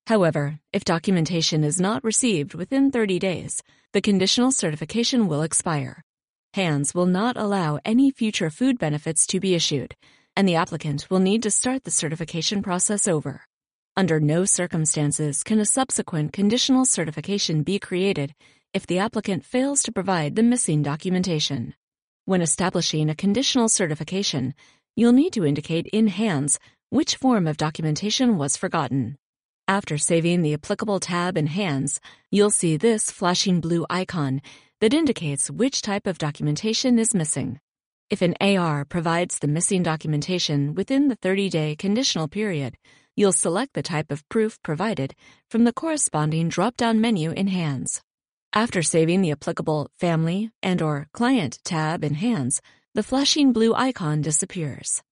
However, if documentation is not received within 30 days, the conditional certification will expire. HANDS will not allow any future food benefits to be issued, and the applicant will need to start the certification process over. Under no circumstances can a subsequent conditional certification be created if the applicant fails to provide the missing documentation. When establishing a conditional certification, you'll need to indicate in HANDS which form of documentation was forgotten. After saving the applicable tab in HANDS, you'll see this flashing blue icon that indicates which type of documentation is missing. If an AR provides the missing documentation within the 30-day conditional period, you'll select the type of proof provided from the corresponding drop-down menu in HANDS. After saving the applicable Family and/or Client tab in HANDS, the flashing blue icon disappears.